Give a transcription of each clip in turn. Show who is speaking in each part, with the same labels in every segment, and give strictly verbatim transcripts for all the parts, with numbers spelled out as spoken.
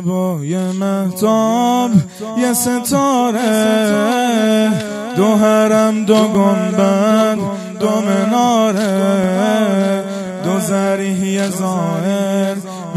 Speaker 1: شبای مهتاب یه ستاره، دو حرم دو گنبد دو مناره، دو ذریح ظاهر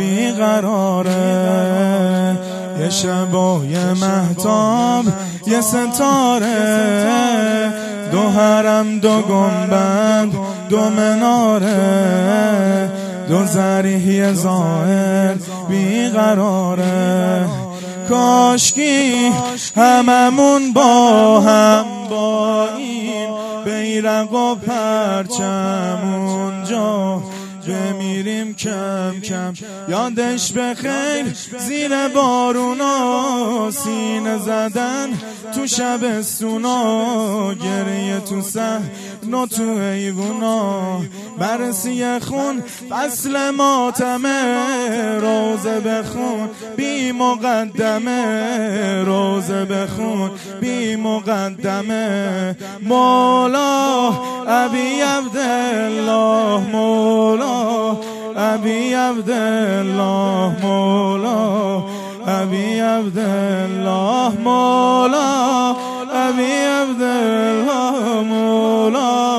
Speaker 1: بیقراره. یه شبای مهتاب یه ستاره، دو حرم دو گنبد دو مناره، دو ذریح ظاهر بیقراره. کاشکی هممون با هم با این بیرق و پرچم اونجا بمیریم کم کم، یادش بخیر زیر بارونا، سینه زدن تو شبستونا، گریه تو صحن و تو ایوونا، برسی خون فصل ماتمه، روزه بخون بی مقدمه، روزه بخون بی مقدمه. مولا ابی عبدالله، مولا ابی عبدالله، مولا ابی عبدالله، مولا ابی عبدالله، مولا.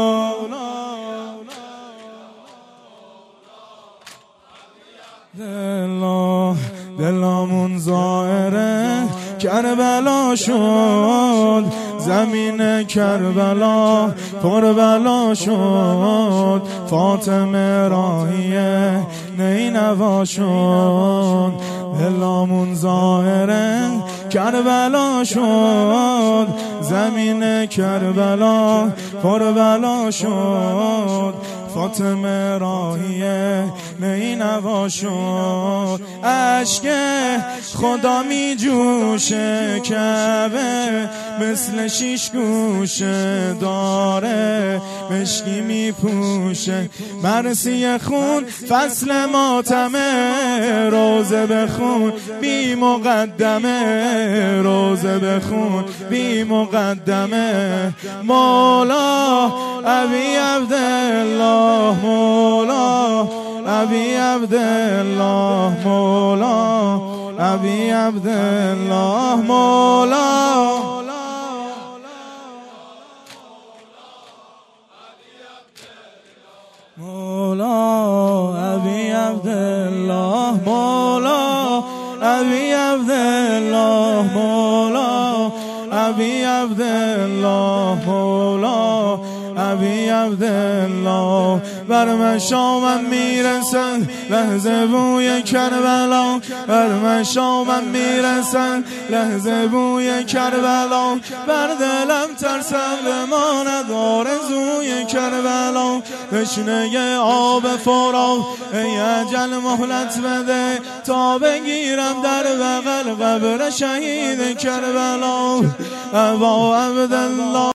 Speaker 1: دلا دلامون زائره کربلا شد، زمین کربلا پر بلا شد، فاطمه راهیه نینوا شد. دلامون ظاهره کربلا شد، زمین کربلا پر بلا شد، فاطمه راهیه نینوا شد. اشک خدا می جوشه، کعبه مثل شیش گوشه داره، مشکی می پوشه، مرسی خون فصل ماتمه، روزه بخون بی مقدمه، روزه بخون بی مقدمه. مولا ابی عبدالله، مولا ابی عبدالله، مولا ابی عبدالله، مولا مولا ابی عبدالله، مولا ابی عبدالله، مولا ابی عبدالله، مولا ابی عبدالله. بر مشامم میرسن لحظه بوی کربلا، بر مشامم میرسن لحظه بوی کربلا، بر دلم ترسم بماند آرزوی کربلا. تشنه آب فرات ای اجل مهلت بده، تا بگیرم در بغل قبر شهید کربلا. ابا عبدالله